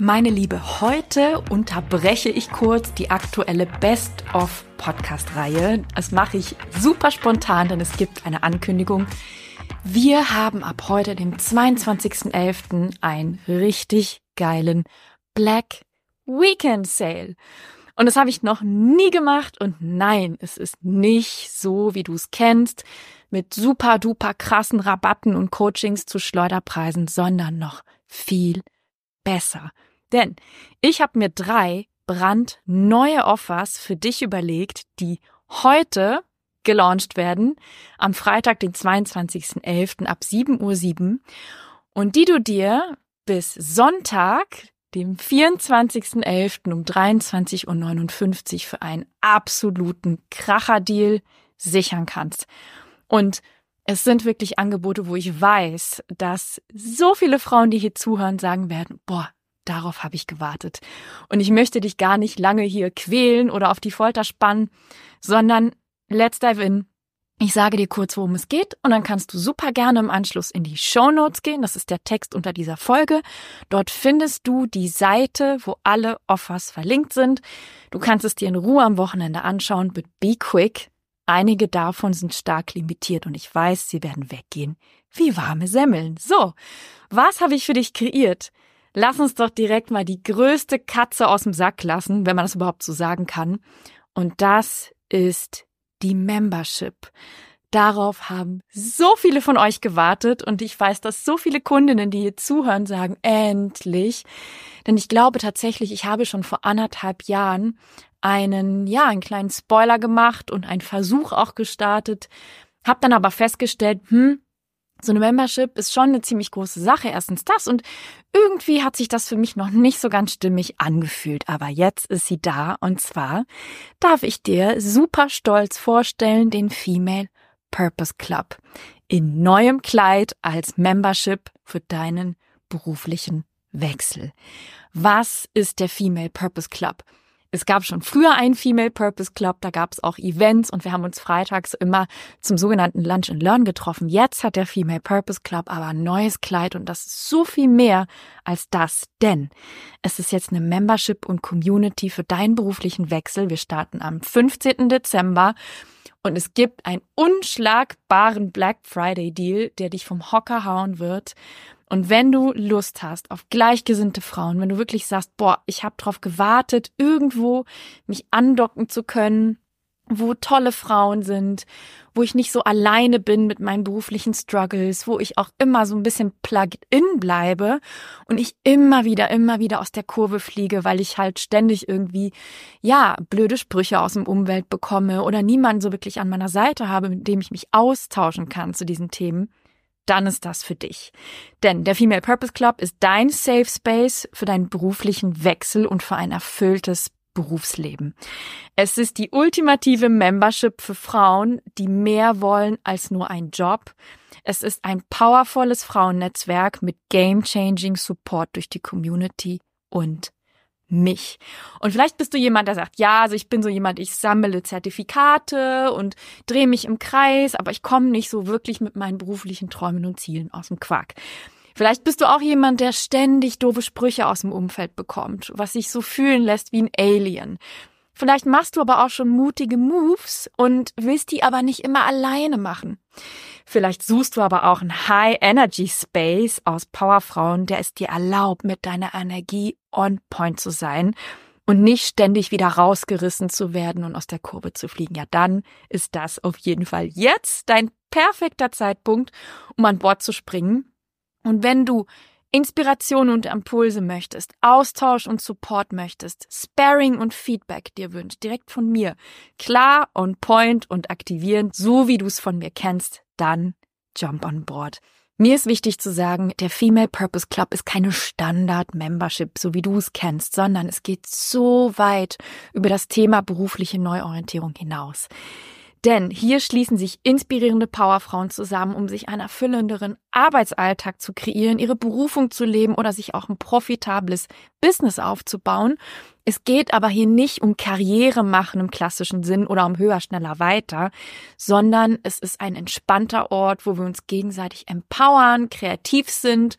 Meine Liebe, heute unterbreche ich kurz die aktuelle Best-of-Podcast-Reihe. Das mache ich super spontan, denn es gibt eine Ankündigung. Wir haben ab heute, dem 22.11., einen richtig geilen Black Weekend Sale. Und das habe ich noch nie gemacht und nein, es ist nicht so, wie du es kennst, mit super duper krassen Rabatten und Coachings zu Schleuderpreisen, sondern noch viel besser. Denn ich habe mir 3 brandneue Offers für dich überlegt, die heute gelauncht werden, am Freitag, den 22.11. ab 7:07 Uhr und die du dir bis Sonntag, dem 24.11. um 23:59 Uhr für einen absoluten Kracherdeal sichern kannst. Und es sind wirklich Angebote, wo ich weiß, dass so viele Frauen, die hier zuhören, sagen werden, boah, darauf habe ich gewartet. Und ich möchte dich gar nicht lange hier quälen oder auf die Folter spannen, sondern let's dive in. Ich sage dir kurz, worum es geht und dann kannst du super gerne im Anschluss in die Shownotes gehen. Das ist der Text unter dieser Folge. Dort findest du die Seite, wo alle Offers verlinkt sind. Du kannst es dir in Ruhe am Wochenende anschauen, but be quick. Einige davon sind stark limitiert und ich weiß, sie werden weggehen wie warme Semmeln. So, was habe ich für dich kreiert? Lass uns doch direkt mal die größte Katze aus dem Sack lassen, wenn man das überhaupt so sagen kann. Und das ist die Membership. Darauf haben so viele von euch gewartet und ich weiß, dass so viele Kundinnen, die hier zuhören, sagen, endlich. Denn ich glaube tatsächlich, ich habe schon vor 1,5 Jahren einen kleinen Spoiler gemacht und einen Versuch auch gestartet, habe dann aber festgestellt, so eine Membership ist schon eine ziemlich große Sache, erstens das und irgendwie hat sich das für mich noch nicht so ganz stimmig angefühlt, aber jetzt ist sie da und zwar darf ich dir super stolz vorstellen, den Female Purpose Club in neuem Kleid als Membership für deinen beruflichen Wechsel. Was ist der Female Purpose Club? Es gab schon früher einen Female Purpose Club, da gab es auch Events und wir haben uns freitags immer zum sogenannten Lunch and Learn getroffen. Jetzt hat der Female Purpose Club aber ein neues Kleid und das ist so viel mehr als das, denn es ist jetzt eine Membership und Community für deinen beruflichen Wechsel. Wir starten am 15. Dezember und es gibt einen unschlagbaren Black Friday Deal, der dich vom Hocker hauen wird. Und wenn du Lust hast auf gleichgesinnte Frauen, wenn du wirklich sagst, boah, ich habe drauf gewartet, irgendwo mich andocken zu können, wo tolle Frauen sind, wo ich nicht so alleine bin mit meinen beruflichen Struggles, wo ich auch immer so ein bisschen plugged in bleibe und ich immer wieder aus der Kurve fliege, weil ich halt ständig irgendwie, blöde Sprüche aus dem Umfeld bekomme oder niemanden so wirklich an meiner Seite habe, mit dem ich mich austauschen kann zu diesen Themen, dann ist das für dich. Denn der Female Purpose Club ist dein Safe Space für deinen beruflichen Wechsel und für ein erfülltes Berufsleben. Es ist die ultimative Membership für Frauen, die mehr wollen als nur einen Job. Es ist ein powervolles Frauennetzwerk mit game-changing Support durch die Community und mich. Und vielleicht bist du jemand, der sagt, also ich bin so jemand, ich sammle Zertifikate und drehe mich im Kreis, aber ich komme nicht so wirklich mit meinen beruflichen Träumen und Zielen aus dem Quark. Vielleicht bist du auch jemand, der ständig doofe Sprüche aus dem Umfeld bekommt, was sich so fühlen lässt wie ein Alien. Vielleicht machst du aber auch schon mutige Moves und willst die aber nicht immer alleine machen. Vielleicht suchst du aber auch einen High-Energy-Space aus Powerfrauen, der es dir erlaubt, mit deiner Energie on point zu sein und nicht ständig wieder rausgerissen zu werden und aus der Kurve zu fliegen. Ja, dann ist das auf jeden Fall jetzt dein perfekter Zeitpunkt, um an Bord zu springen. Und wenn du Inspiration und Impulse möchtest, Austausch und Support möchtest, Sparring und Feedback dir wünscht, direkt von mir, klar, on point und aktivierend, so wie du es von mir kennst, dann jump on board. Mir ist wichtig zu sagen, der Female Purpose Club ist keine Standard-Membership, so wie du es kennst, sondern es geht so weit über das Thema berufliche Neuorientierung hinaus. Denn hier schließen sich inspirierende Powerfrauen zusammen, um sich einen erfüllenderen Arbeitsalltag zu kreieren, ihre Berufung zu leben oder sich auch ein profitables Business aufzubauen. Es geht aber hier nicht um Karriere machen im klassischen Sinn oder um höher, schneller, weiter, sondern es ist ein entspannter Ort, wo wir uns gegenseitig empowern, kreativ sind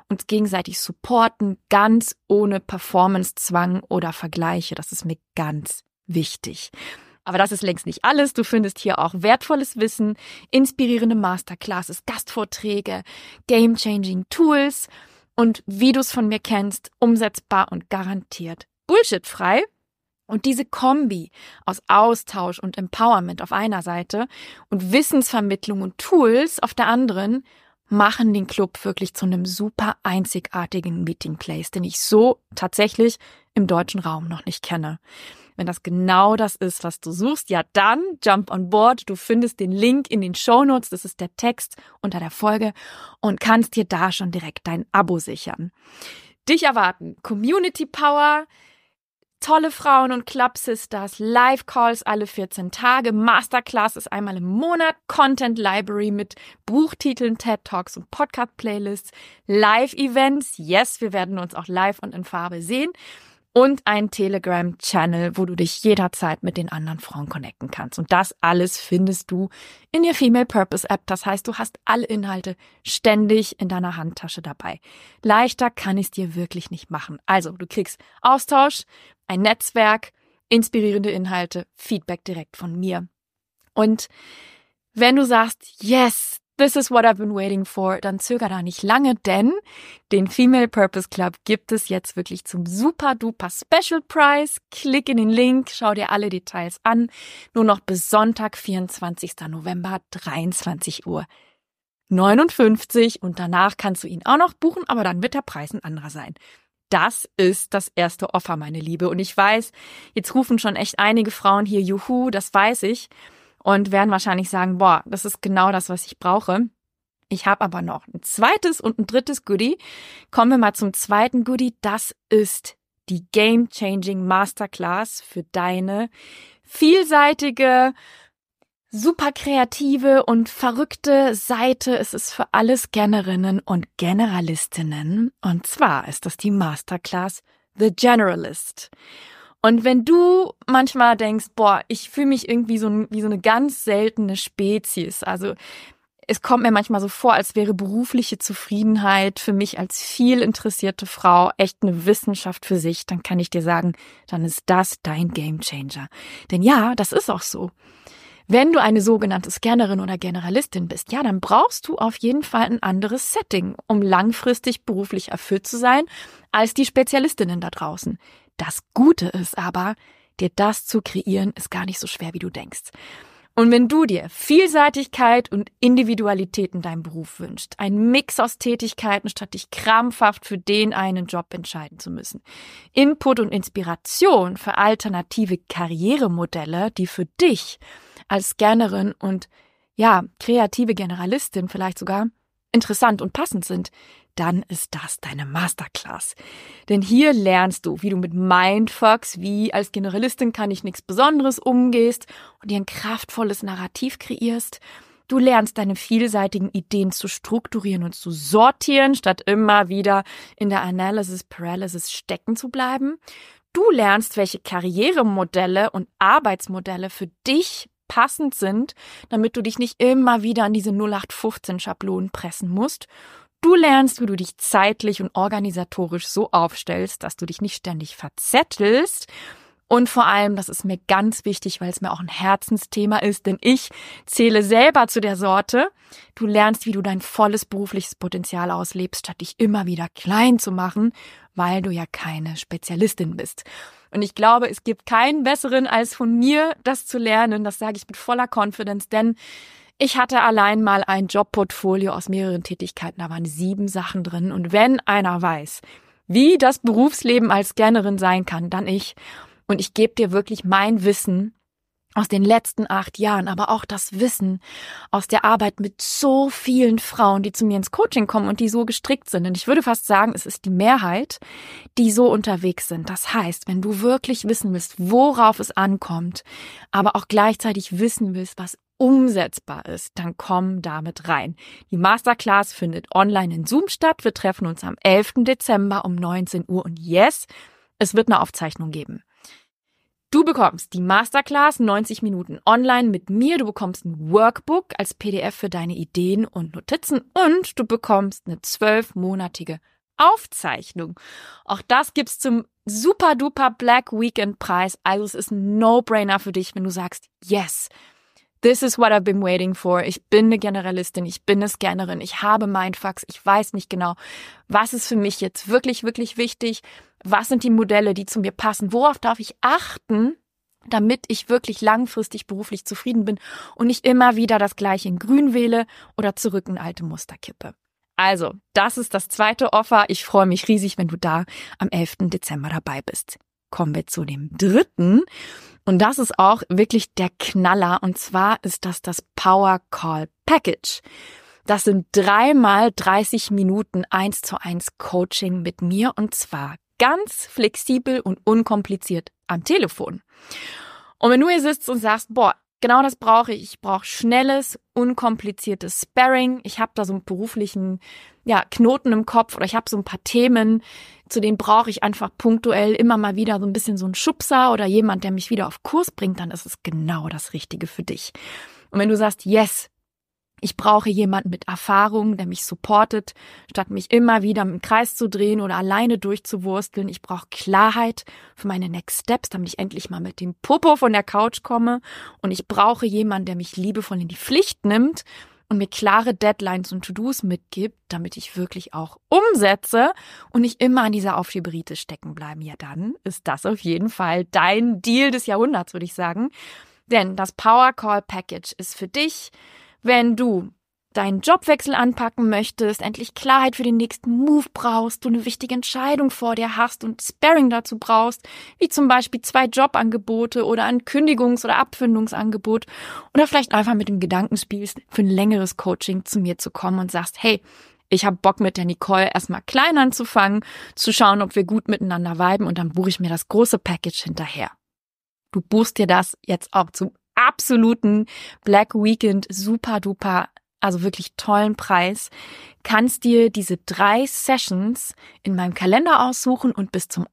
uns gegenseitig supporten, ganz ohne Performance-Zwang oder Vergleiche. Das ist mir ganz wichtig. Aber das ist längst nicht alles. Du findest hier auch wertvolles Wissen, inspirierende Masterclasses, Gastvorträge, game-changing Tools und wie du es von mir kennst, umsetzbar und garantiert bullshitfrei. Und diese Kombi aus Austausch und Empowerment auf einer Seite und Wissensvermittlung und Tools auf der anderen machen den Club wirklich zu einem super einzigartigen Meeting Place, den ich so tatsächlich im deutschen Raum noch nicht kenne. Wenn das genau das ist, was du suchst, ja dann jump on board. Du findest den Link in den Shownotes, das ist der Text unter der Folge und kannst dir da schon direkt dein Abo sichern. Dich erwarten Community Power, tolle Frauen und Club Sisters, Live-Calls alle 14 Tage, Masterclasses einmal im Monat, Content Library mit Buchtiteln, TED-Talks und Podcast-Playlists, Live-Events, yes, wir werden uns auch live und in Farbe sehen und ein Telegram-Channel, wo du dich jederzeit mit den anderen Frauen connecten kannst. Und das alles findest du in der Female Purpose App. Das heißt, du hast alle Inhalte ständig in deiner Handtasche dabei. Leichter kann ich es dir wirklich nicht machen. Also, du kriegst Austausch, ein Netzwerk, inspirierende Inhalte, Feedback direkt von mir. Und wenn du sagst, yes, this is what I've been waiting for, dann zöger da nicht lange, denn den Female Purpose Club gibt es jetzt wirklich zum super duper Special Price. Klick in den Link, schau dir alle Details an. Nur noch bis Sonntag, 24. November, 23:59 Uhr. Und danach kannst du ihn auch noch buchen, aber dann wird der Preis ein anderer sein. Das ist das erste Offer, meine Liebe. Und ich weiß, jetzt rufen schon echt einige Frauen hier, juhu, das weiß ich. Und werden wahrscheinlich sagen, boah, das ist genau das, was ich brauche. Ich habe aber noch ein zweites und ein drittes Goodie. Kommen wir mal zum zweiten Goodie. Das ist die Game Changing Masterclass für deine vielseitige, super kreative und verrückte Seite. Es ist für alle Scannerinnen und Generalistinnen. Und zwar ist das die Masterclass The Generalist. Und wenn du manchmal denkst, boah, ich fühle mich irgendwie wie so eine ganz seltene Spezies, also es kommt mir manchmal so vor, als wäre berufliche Zufriedenheit für mich als viel interessierte Frau echt eine Wissenschaft für sich, dann kann ich dir sagen, dann ist das dein Gamechanger. Denn ja, das ist auch so. Wenn du eine sogenannte Scannerin oder Generalistin bist, ja, dann brauchst du auf jeden Fall ein anderes Setting, um langfristig beruflich erfüllt zu sein, als die Spezialistinnen da draußen. Das Gute ist aber, dir das zu kreieren, ist gar nicht so schwer, wie du denkst. Und wenn du dir Vielseitigkeit und Individualität in deinem Beruf wünschst, einen Mix aus Tätigkeiten, statt dich krampfhaft für den einen Job entscheiden zu müssen, Input und Inspiration für alternative Karrieremodelle, die für dich als Scannerin und ja, kreative Generalistin vielleicht sogar interessant und passend sind, dann ist das deine Masterclass. Denn hier lernst du, wie du mit Mindfucks, wie als Generalistin kann ich nichts Besonderes umgehst und dir ein kraftvolles Narrativ kreierst. Du lernst deine vielseitigen Ideen zu strukturieren und zu sortieren, statt immer wieder in der Analysis Paralysis stecken zu bleiben. Du lernst, welche Karrieremodelle und Arbeitsmodelle für dich passend sind, damit du dich nicht immer wieder an diese 0815-Schablonen pressen musst. Du lernst, wie du dich zeitlich und organisatorisch so aufstellst, dass du dich nicht ständig verzettelst. Und vor allem, das ist mir ganz wichtig, weil es mir auch ein Herzensthema ist, denn ich zähle selber zu der Sorte. Du lernst, wie du dein volles berufliches Potenzial auslebst, statt dich immer wieder klein zu machen, weil du ja keine Spezialistin bist. Und ich glaube, es gibt keinen besseren als von mir, das zu lernen. Das sage ich mit voller Confidence, denn ich hatte allein mal ein Jobportfolio aus mehreren Tätigkeiten, da waren 7 Sachen drin. Und wenn einer weiß, wie das Berufsleben als Scannerin sein kann, dann ich. Und ich gebe dir wirklich mein Wissen aus den letzten 8 Jahren, aber auch das Wissen aus der Arbeit mit so vielen Frauen, die zu mir ins Coaching kommen und die so gestrickt sind. Und ich würde fast sagen, es ist die Mehrheit, die so unterwegs sind. Das heißt, wenn du wirklich wissen willst, worauf es ankommt, aber auch gleichzeitig wissen willst, was umsetzbar ist, dann komm damit rein. Die Masterclass findet online in Zoom statt. Wir treffen uns am 11. Dezember um 19 Uhr und yes, es wird eine Aufzeichnung geben. Du bekommst die Masterclass 90 Minuten online mit mir. Du bekommst ein Workbook als PDF für deine Ideen und Notizen und du bekommst eine 12-monatige Aufzeichnung. Auch das gibt's zum super duper Black Weekend Preis. Also es ist ein No-Brainer für dich, wenn du sagst, yes, this is what I've been waiting for. Ich bin eine Generalistin, ich bin eine Scannerin, ich habe Mindfucks, ich weiß nicht genau, was ist für mich jetzt wirklich, wirklich wichtig, was sind die Modelle, die zu mir passen, worauf darf ich achten, damit ich wirklich langfristig beruflich zufrieden bin und nicht immer wieder das Gleiche in Grün wähle oder zurück in alte Muster kippe. Also, das ist das zweite Offer. Ich freue mich riesig, wenn du da am 11. Dezember dabei bist. Kommen wir zu dem dritten. Und das ist auch wirklich der Knaller. Und zwar ist das Power Call Package. Das sind 3x 30 Minuten 1:1 Coaching mit mir. Und zwar ganz flexibel und unkompliziert am Telefon. Und wenn du hier sitzt und sagst, boah, genau das brauche ich. Ich brauche schnelles, unkompliziertes Sparring. Ich habe da so einen beruflichen Knoten im Kopf oder ich habe so ein paar Themen, zu denen brauche ich einfach punktuell immer mal wieder so ein bisschen so einen Schubser oder jemand, der mich wieder auf Kurs bringt, dann ist es genau das Richtige für dich. Und wenn du sagst, yes, ich brauche jemanden mit Erfahrung, der mich supportet, statt mich immer wieder im Kreis zu drehen oder alleine durchzuwursteln. Ich brauche Klarheit für meine Next Steps, damit ich endlich mal mit dem Popo von der Couch komme. Und ich brauche jemanden, der mich liebevoll in die Pflicht nimmt und mir klare Deadlines und To-Dos mitgibt, damit ich wirklich auch umsetze und nicht immer an dieser Aufschieberitis stecken bleiben. Ja, dann ist das auf jeden Fall dein Deal des Jahrhunderts, würde ich sagen. Denn das Power Call Package ist für dich, wenn du deinen Jobwechsel anpacken möchtest, endlich Klarheit für den nächsten Move brauchst, du eine wichtige Entscheidung vor dir hast und Sparring dazu brauchst, wie zum Beispiel 2 Jobangebote oder ein Kündigungs- oder Abfindungsangebot oder vielleicht einfach mit dem Gedanken spielst, für ein längeres Coaching zu mir zu kommen und sagst, hey, ich habe Bock mit der Nicole erstmal klein anzufangen, zu schauen, ob wir gut miteinander viben und dann buche ich mir das große Package hinterher. Du buchst dir das jetzt auch zum absoluten Black Weekend super duper, also wirklich tollen Preis, kannst dir diese 3 Sessions in meinem Kalender aussuchen und bis zum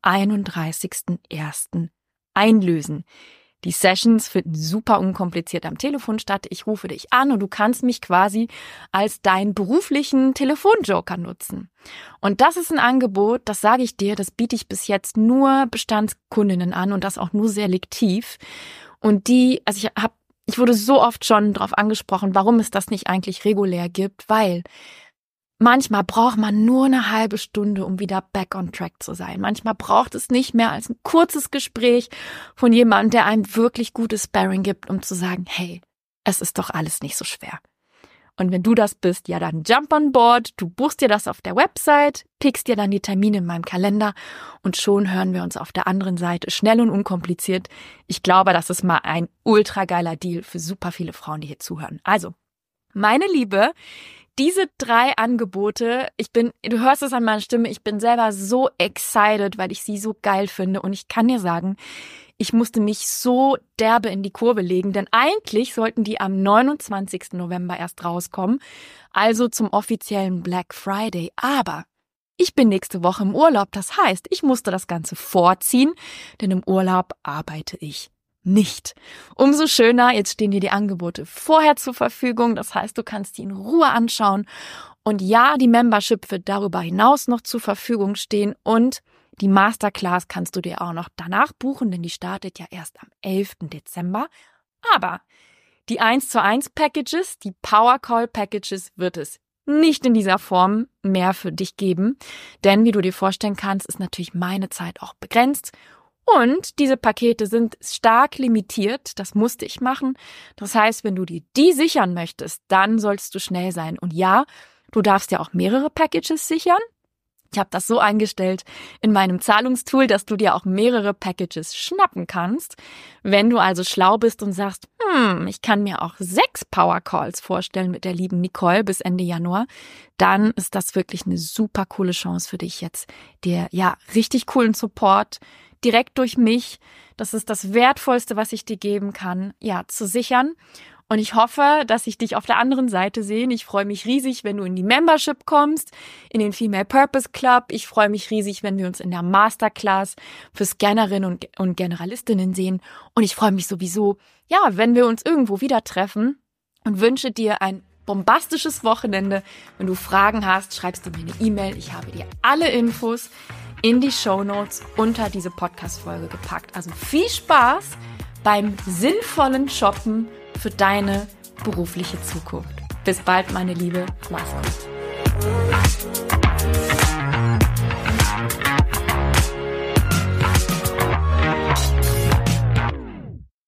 31.01. einlösen. Die Sessions finden super unkompliziert am Telefon statt. Ich rufe dich an und du kannst mich quasi als deinen beruflichen Telefonjoker nutzen. Und das ist ein Angebot, das sage ich dir, das biete ich bis jetzt nur Bestandskundinnen an und das auch nur selektiv. Und ich wurde so oft schon darauf angesprochen, warum es das nicht eigentlich regulär gibt, weil manchmal braucht man nur eine halbe Stunde, um wieder back on track zu sein. Manchmal braucht es nicht mehr als ein kurzes Gespräch von jemandem, der einem wirklich gutes Sparring gibt, um zu sagen, hey, es ist doch alles nicht so schwer. Und wenn du das bist, ja dann jump on board, du buchst dir das auf der Website, pickst dir dann die Termine in meinem Kalender und schon hören wir uns auf der anderen Seite schnell und unkompliziert. Ich glaube, das ist mal ein ultra geiler Deal für super viele Frauen, die hier zuhören. Also, meine Liebe, diese 3 Angebote, du hörst es an meiner Stimme, ich bin selber so excited, weil ich sie so geil finde und ich kann dir sagen, ich musste mich so derbe in die Kurve legen, denn eigentlich sollten die am 29. November erst rauskommen, also zum offiziellen Black Friday. Aber ich bin nächste Woche im Urlaub, das heißt, ich musste das Ganze vorziehen, denn im Urlaub arbeite ich nicht. Umso schöner, jetzt stehen dir die Angebote vorher zur Verfügung, das heißt, du kannst die in Ruhe anschauen. Und ja, die Membership wird darüber hinaus noch zur Verfügung stehen und die Masterclass kannst du dir auch noch danach buchen, denn die startet ja erst am 11. Dezember. Aber die 1:1 Packages, die Power Call Packages wird es nicht in dieser Form mehr für dich geben. Denn wie du dir vorstellen kannst, ist natürlich meine Zeit auch begrenzt. Und diese Pakete sind stark limitiert. Das musste ich machen. Das heißt, wenn du dir die sichern möchtest, dann sollst du schnell sein. Und ja, du darfst ja auch mehrere Packages sichern. Ich habe das so eingestellt in meinem Zahlungstool, dass du dir auch mehrere Packages schnappen kannst. Wenn du also schlau bist und sagst, ich kann mir auch 6 Power Calls vorstellen mit der lieben Nicole bis Ende Januar, dann ist das wirklich eine super coole Chance für dich jetzt, dir richtig coolen Support direkt durch mich, das ist das Wertvollste, was ich dir geben kann, zu sichern. Und ich hoffe, dass ich dich auf der anderen Seite sehe. Ich freue mich riesig, wenn du in die Membership kommst, in den Female Purpose Club. Ich freue mich riesig, wenn wir uns in der Masterclass für Scannerinnen und Generalistinnen sehen. Und ich freue mich sowieso, wenn wir uns irgendwo wieder treffen und wünsche dir ein bombastisches Wochenende. Wenn du Fragen hast, schreibst du mir eine E-Mail. Ich habe dir alle Infos in die Shownotes unter diese Podcast-Folge gepackt. Also viel Spaß beim sinnvollen Shoppen für deine berufliche Zukunft. Bis bald, meine Liebe. Mach's gut.